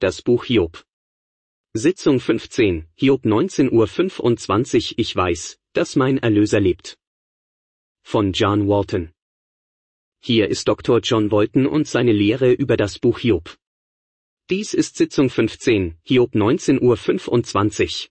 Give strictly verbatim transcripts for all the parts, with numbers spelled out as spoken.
das Buch Hiob. Sitzung fünfzehn, Hiob neunzehn Uhr fünfundzwanzig. Ich weiß, dass mein Erlöser lebt. Von John Walton. Hier ist Doktor John Walton und seine Lehre über das Buch Hiob. Dies ist Sitzung fünfzehn, Hiob neunzehn Uhr fünfundzwanzig.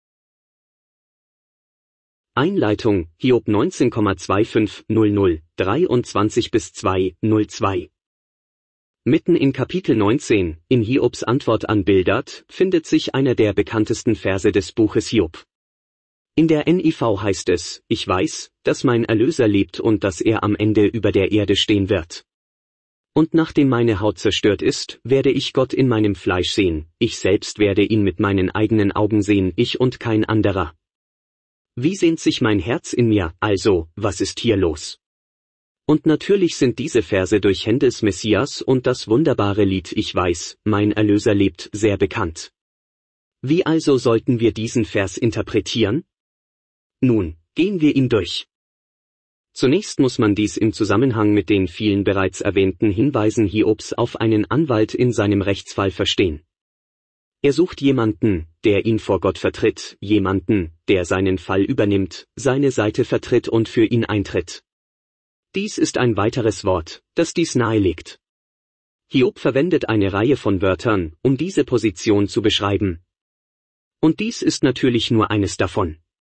Einleitung, Hiob neunzehn Komma fünfundzwanzig null null, dreiundzwanzig bis zwei null zwei. Mitten in Kapitel neunzehn, in Hiobs Antwort an Bildad, findet sich einer der bekanntesten Verse des Buches Hiob. In der N I V heißt es, ich weiß, dass mein Erlöser lebt und dass er am Ende über der Erde stehen wird. Und nachdem meine Haut zerstört ist, werde ich Gott in meinem Fleisch sehen, ich selbst werde ihn mit meinen eigenen Augen sehen, ich und kein anderer. Wie sehnt sich mein Herz in mir, also, was ist hier los? Und natürlich sind diese Verse durch Händels Messias und das wunderbare Lied Ich weiß, mein Erlöser lebt sehr bekannt. Wie also sollten wir diesen Vers interpretieren? Nun, gehen wir ihn durch. Zunächst muss man dies im Zusammenhang mit den vielen bereits erwähnten Hinweisen Hiobs auf einen Anwalt in seinem Rechtsfall verstehen. Er sucht jemanden, der ihn vor Gott vertritt, jemanden, der seinen Fall übernimmt, seine Seite vertritt und für ihn eintritt. Dies ist ein weiteres Wort, das dies nahelegt. Hiob verwendet eine Reihe von Wörtern, um diese Position zu beschreiben. Und dies ist natürlich nur eines davon.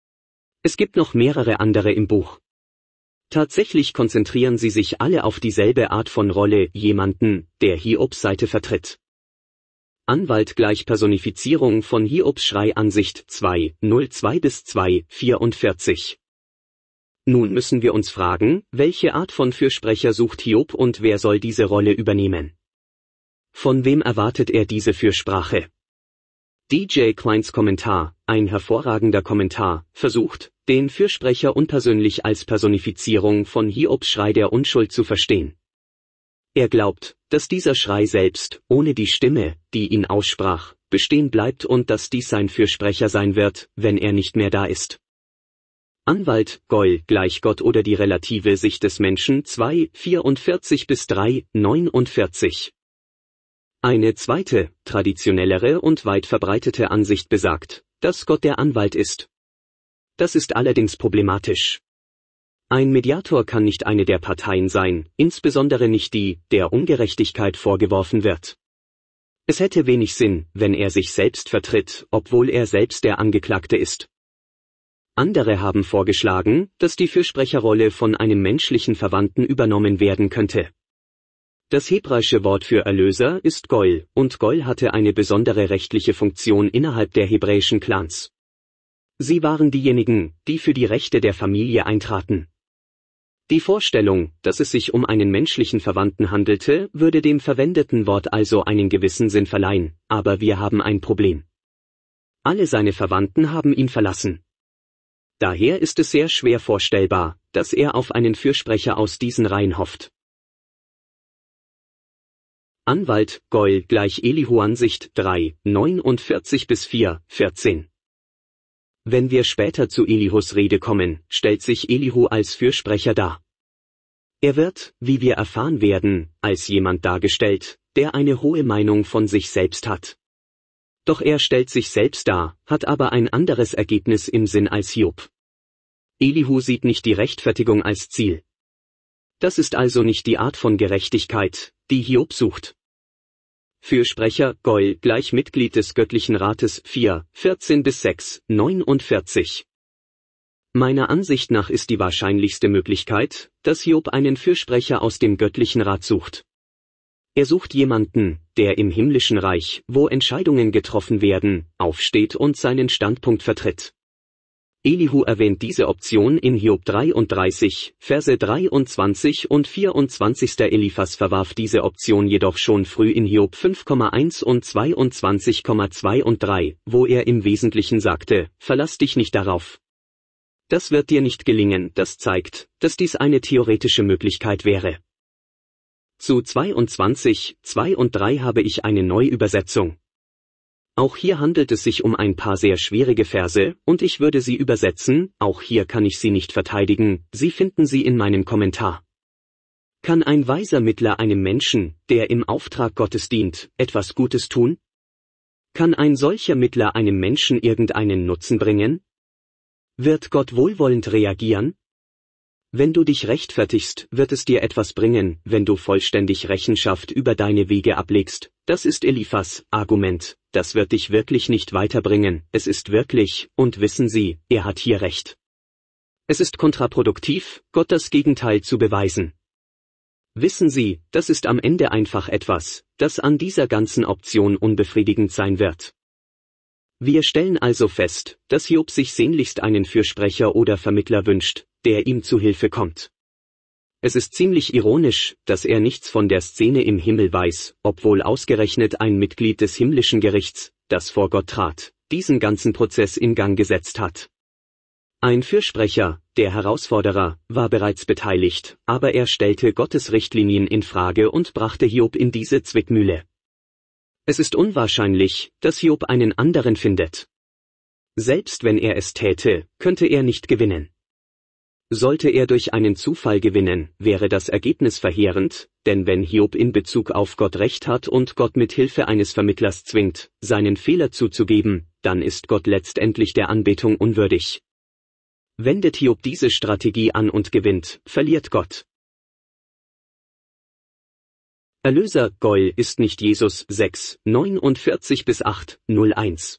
Es gibt noch mehrere andere im Buch. Tatsächlich konzentrieren sie sich alle auf dieselbe Art von Rolle, jemanden, der Hiobs Seite vertritt. Anwalt gleich Personifizierung von Hiobs Schrei Ansicht zwei null zwei bis zwei vierundvierzig. Nun müssen wir uns fragen, welche Art von Fürsprecher sucht Hiob und wer soll diese Rolle übernehmen? Von wem erwartet er diese Fürsprache? D J Kleins Kommentar, ein hervorragender Kommentar, versucht, den Fürsprecher unpersönlich als Personifizierung von Hiobs Schrei der Unschuld zu verstehen. Er glaubt, dass dieser Schrei selbst, ohne die Stimme, die ihn aussprach, bestehen bleibt und dass dies sein Fürsprecher sein wird, wenn er nicht mehr da ist. Anwalt, Goil, gleich Gott oder die relative Sicht des Menschen zwei vierundvierzig bis drei neunundvierzig. Eine zweite, traditionellere und weit verbreitete Ansicht besagt, dass Gott der Anwalt ist. Das ist allerdings problematisch. Ein Mediator kann nicht eine der Parteien sein, insbesondere nicht die, der Ungerechtigkeit vorgeworfen wird. Es hätte wenig Sinn, wenn er sich selbst vertritt, obwohl er selbst der Angeklagte ist. Andere haben vorgeschlagen, dass die Fürsprecherrolle von einem menschlichen Verwandten übernommen werden könnte. Das hebräische Wort für Erlöser ist Goil, und Goil hatte eine besondere rechtliche Funktion innerhalb der hebräischen Clans. Sie waren diejenigen, die für die Rechte der Familie eintraten. Die Vorstellung, dass es sich um einen menschlichen Verwandten handelte, würde dem verwendeten Wort also einen gewissen Sinn verleihen, aber wir haben ein Problem. Alle seine Verwandten haben ihn verlassen. Daher ist es sehr schwer vorstellbar, dass er auf einen Fürsprecher aus diesen Reihen hofft. Anwalt, Goil gleich Elihu Ansicht drei neunundvierzig bis vier vierzehn. Wenn wir später zu Elihus Rede kommen, stellt sich Elihu als Fürsprecher dar. Er wird, wie wir erfahren werden, als jemand dargestellt, der eine hohe Meinung von sich selbst hat. Doch er stellt sich selbst dar, hat aber ein anderes Ergebnis im Sinn als Hiob. Elihu sieht nicht die Rechtfertigung als Ziel. Das ist also nicht die Art von Gerechtigkeit, die Hiob sucht. Fürsprecher, Goil gleich Mitglied des göttlichen Rates vier vierzehn bis sechs neunundvierzig. Meiner Ansicht nach ist die wahrscheinlichste Möglichkeit, dass Hiob einen Fürsprecher aus dem göttlichen Rat sucht. Er sucht jemanden, der im himmlischen Reich, wo Entscheidungen getroffen werden, aufsteht und seinen Standpunkt vertritt. Elihu erwähnt diese Option in Hiob dreiunddreißig, Verse dreiundzwanzig und vierundzwanzig. Eliphas verwarf diese Option jedoch schon früh in Hiob fünf Komma eins und zweiundzwanzig Komma zwei und drei, wo er im Wesentlichen sagte, verlass dich nicht darauf. Das wird dir nicht gelingen, das zeigt, dass dies eine theoretische Möglichkeit wäre. Zu zweiundzwanzig, zwei und drei habe ich eine Neuübersetzung. Auch hier handelt es sich um ein paar sehr schwierige Verse, und ich würde sie übersetzen, auch hier kann ich sie nicht verteidigen, Sie finden sie in meinem Kommentar. Kann ein weiser Mittler einem Menschen, der im Auftrag Gottes dient, etwas Gutes tun? Kann ein solcher Mittler einem Menschen irgendeinen Nutzen bringen? Wird Gott wohlwollend reagieren? Wenn du dich rechtfertigst, wird es dir etwas bringen, wenn du vollständig Rechenschaft über deine Wege ablegst. Das ist Eliphas Argument. Das wird dich wirklich nicht weiterbringen. Es ist wirklich, und wissen Sie, er hat hier recht. Es ist kontraproduktiv, Gott das Gegenteil zu beweisen. Wissen Sie, das ist am Ende einfach etwas, das an dieser ganzen Option unbefriedigend sein wird. Wir stellen also fest, dass Hiob sich sehnlichst einen Fürsprecher oder Vermittler wünscht, der ihm zu Hilfe kommt. Es ist ziemlich ironisch, dass er nichts von der Szene im Himmel weiß, obwohl ausgerechnet ein Mitglied des himmlischen Gerichts, das vor Gott trat, diesen ganzen Prozess in Gang gesetzt hat. Ein Fürsprecher, der Herausforderer, war bereits beteiligt, aber er stellte Gottes Richtlinien in Frage und brachte Hiob in diese Zwickmühle. Es ist unwahrscheinlich, dass Hiob einen anderen findet. Selbst wenn er es täte, könnte er nicht gewinnen. Sollte er durch einen Zufall gewinnen, wäre das Ergebnis verheerend, denn wenn Hiob in Bezug auf Gott Recht hat und Gott mit Hilfe eines Vermittlers zwingt, seinen Fehler zuzugeben, dann ist Gott letztendlich der Anbetung unwürdig. Wendet Hiob diese Strategie an und gewinnt, verliert Gott. Erlöser, Goil ist nicht Jesus sechs, neunundvierzig bis acht, null eins.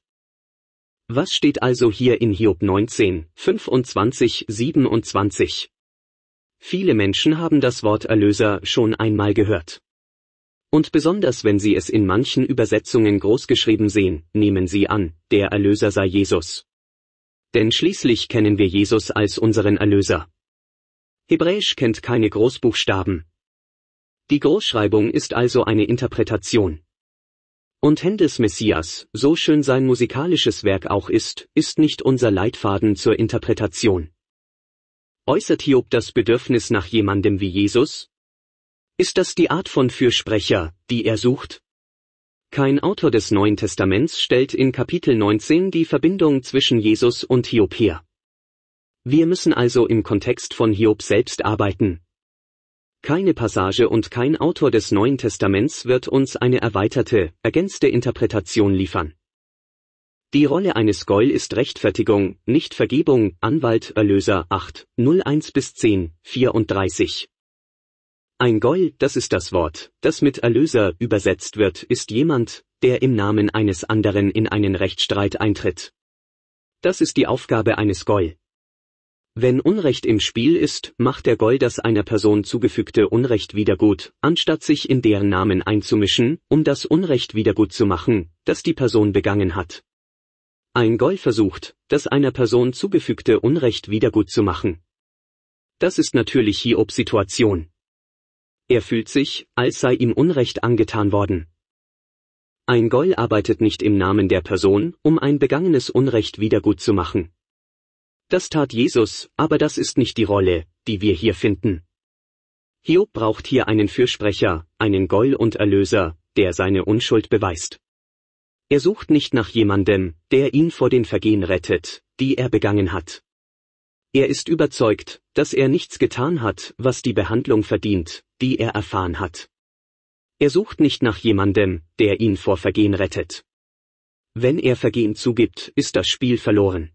Was steht also hier in Hiob neunzehn, fünfundzwanzig, siebenundzwanzig? Viele Menschen haben das Wort Erlöser schon einmal gehört. Und besonders wenn sie es in manchen Übersetzungen großgeschrieben sehen, nehmen sie an, der Erlöser sei Jesus. Denn schließlich kennen wir Jesus als unseren Erlöser. Hebräisch kennt keine Großbuchstaben. Die Großschreibung ist also eine Interpretation. Und Händels Messias, so schön sein musikalisches Werk auch ist, ist nicht unser Leitfaden zur Interpretation. Äußert Hiob das Bedürfnis nach jemandem wie Jesus? Ist das die Art von Fürsprecher, die er sucht? Kein Autor des Neuen Testaments stellt in Kapitel neunzehn die Verbindung zwischen Jesus und Hiob her. Wir müssen also im Kontext von Hiob selbst arbeiten. Keine Passage und kein Autor des Neuen Testaments wird uns eine erweiterte, ergänzte Interpretation liefern. Die Rolle eines Goil ist Rechtfertigung, nicht Vergebung, Anwalt, Erlöser acht, null eins bis zehn, vierunddreißig. Ein Goil, das ist das Wort, das mit Erlöser übersetzt wird, ist jemand, der im Namen eines anderen in einen Rechtsstreit eintritt. Das ist die Aufgabe eines Goil. Wenn Unrecht im Spiel ist, macht der Goil das einer Person zugefügte Unrecht wiedergut, anstatt sich in deren Namen einzumischen, um das Unrecht wiedergut zu machen, das die Person begangen hat. Ein Goil versucht, das einer Person zugefügte Unrecht wiedergut zu machen. Das ist natürlich Hiobs Situation. Er fühlt sich, als sei ihm Unrecht angetan worden. Ein Goil arbeitet nicht im Namen der Person, um ein begangenes Unrecht wiedergut zu machen. Das tat Jesus, aber das ist nicht die Rolle, die wir hier finden. Hiob braucht hier einen Fürsprecher, einen Goil und Erlöser, der seine Unschuld beweist. Er sucht nicht nach jemandem, der ihn vor den Vergehen rettet, die er begangen hat. Er ist überzeugt, dass er nichts getan hat, was die Behandlung verdient, die er erfahren hat. Er sucht nicht nach jemandem, der ihn vor Vergehen rettet. Wenn er Vergehen zugibt, ist das Spiel verloren.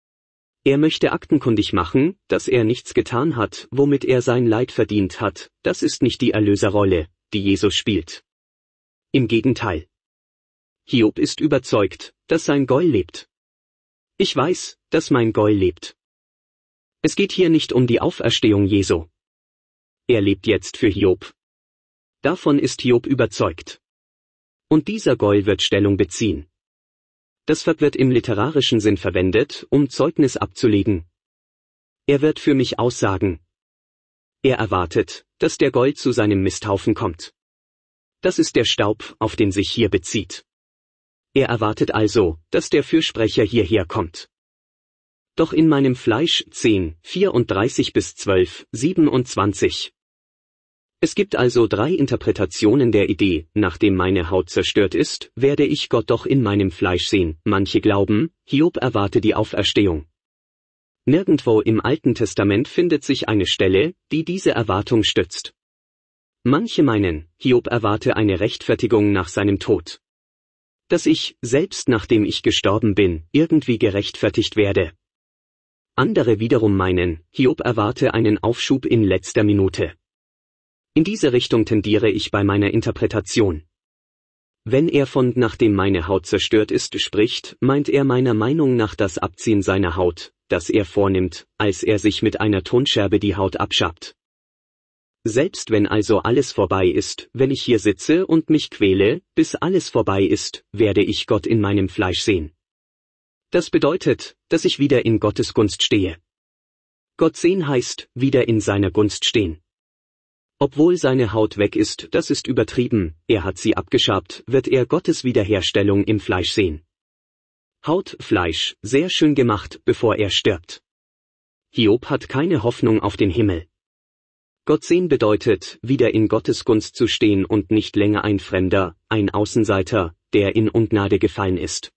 Er möchte aktenkundig machen, dass er nichts getan hat, womit er sein Leid verdient hat. Das ist nicht die Erlöserrolle, die Jesus spielt. Im Gegenteil. Hiob ist überzeugt, dass sein Goil lebt. Ich weiß, dass mein Goil lebt. Es geht hier nicht um die Auferstehung Jesu. Er lebt jetzt für Hiob. Davon ist Hiob überzeugt. Und dieser Goil wird Stellung beziehen. Das Verb wird im literarischen Sinn verwendet, um Zeugnis abzulegen. Er wird für mich aussagen. Er erwartet, dass der Goil zu seinem Misthaufen kommt. Das ist der Staub, auf den sich hier bezieht. Er erwartet also, dass der Fürsprecher hierher kommt. Doch in meinem Fleisch zehn, vierunddreißig bis zwölf, siebenundzwanzig. Es gibt also drei Interpretationen der Idee, nachdem meine Haut zerstört ist, werde ich Gott doch in meinem Fleisch sehen. Manche glauben, Hiob erwarte die Auferstehung. Nirgendwo im Alten Testament findet sich eine Stelle, die diese Erwartung stützt. Manche meinen, Hiob erwarte eine Rechtfertigung nach seinem Tod. Dass ich, selbst nachdem ich gestorben bin, irgendwie gerechtfertigt werde. Andere wiederum meinen, Hiob erwarte einen Aufschub in letzter Minute. In diese Richtung tendiere ich bei meiner Interpretation. Wenn er von nachdem meine Haut zerstört ist spricht, meint er meiner Meinung nach das Abziehen seiner Haut, das er vornimmt, als er sich mit einer Tonscherbe die Haut abschabt. Selbst wenn also alles vorbei ist, wenn ich hier sitze und mich quäle, bis alles vorbei ist, werde ich Gott in meinem Fleisch sehen. Das bedeutet, dass ich wieder in Gottes Gunst stehe. Gott sehen heißt, wieder in seiner Gunst stehen. Obwohl seine Haut weg ist, das ist übertrieben, er hat sie abgeschabt, wird er Gottes Wiederherstellung im Fleisch sehen. Haut, Fleisch, sehr schön gemacht, bevor er stirbt. Hiob hat keine Hoffnung auf den Himmel. Gott sehen bedeutet, wieder in Gottes Gunst zu stehen und nicht länger ein Fremder, ein Außenseiter, der in Ungnade gefallen ist.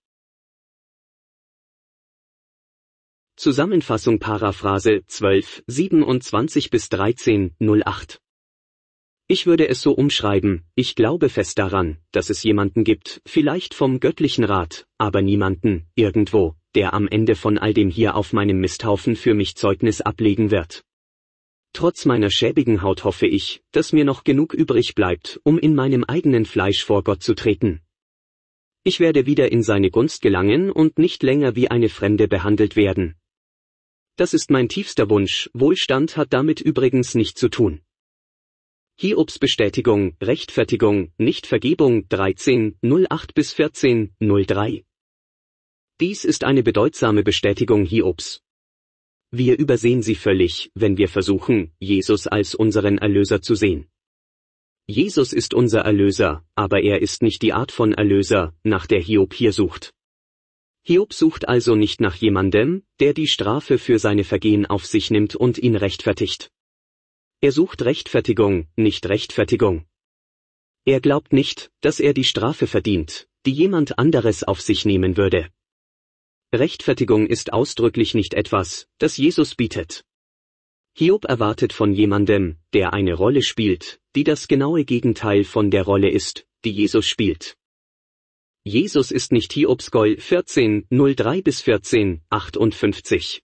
Zusammenfassung Paraphrase zwölf, siebenundzwanzig bis dreizehn, null acht. Ich würde es so umschreiben, ich glaube fest daran, dass es jemanden gibt, vielleicht vom göttlichen Rat, aber niemanden, irgendwo, der am Ende von all dem hier auf meinem Misthaufen für mich Zeugnis ablegen wird. Trotz meiner schäbigen Haut hoffe ich, dass mir noch genug übrig bleibt, um in meinem eigenen Fleisch vor Gott zu treten. Ich werde wieder in seine Gunst gelangen und nicht länger wie eine Fremde behandelt werden. Das ist mein tiefster Wunsch, Wohlstand hat damit übrigens nichts zu tun. Hiobs Bestätigung, Rechtfertigung, Nichtvergebung dreizehn, null acht bis vierzehn, null drei. Dies ist eine bedeutsame Bestätigung Hiobs. Wir übersehen sie völlig, wenn wir versuchen, Jesus als unseren Erlöser zu sehen. Jesus ist unser Erlöser, aber er ist nicht die Art von Erlöser, nach der Hiob hier sucht. Hiob sucht also nicht nach jemandem, der die Strafe für seine Vergehen auf sich nimmt und ihn rechtfertigt. Er sucht Rechtfertigung, nicht Rechtfertigung. Er glaubt nicht, dass er die Strafe verdient, die jemand anderes auf sich nehmen würde. Rechtfertigung ist ausdrücklich nicht etwas, das Jesus bietet. Hiob erwartet von jemandem, der eine Rolle spielt, die das genaue Gegenteil von der Rolle ist, die Jesus spielt. Jesus ist nicht Hiobs Goal vierzehn, null drei bis vierzehn, achtundfünfzig.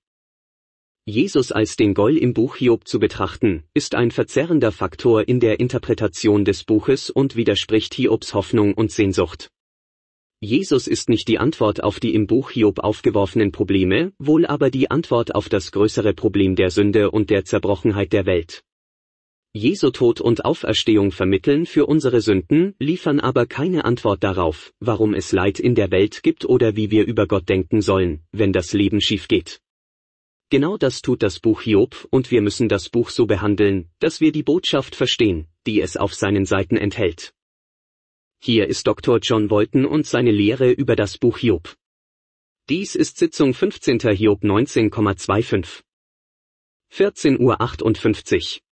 Jesus als den Goal im Buch Hiob zu betrachten, ist ein verzerrender Faktor in der Interpretation des Buches und widerspricht Hiobs Hoffnung und Sehnsucht. Jesus ist nicht die Antwort auf die im Buch Hiob aufgeworfenen Probleme, wohl aber die Antwort auf das größere Problem der Sünde und der Zerbrochenheit der Welt. Jesu Tod und Auferstehung vermitteln für unsere Sünden, liefern aber keine Antwort darauf, warum es Leid in der Welt gibt oder wie wir über Gott denken sollen, wenn das Leben schief geht. Genau das tut das Buch Hiob und wir müssen das Buch so behandeln, dass wir die Botschaft verstehen, die es auf seinen Seiten enthält. Hier ist Doktor John Walton und seine Lehre über das Buch Hiob. Dies ist Sitzung fünfzehnter Hiob neunzehn Komma fünfundzwanzig. vierzehn Uhr achtundfünfzig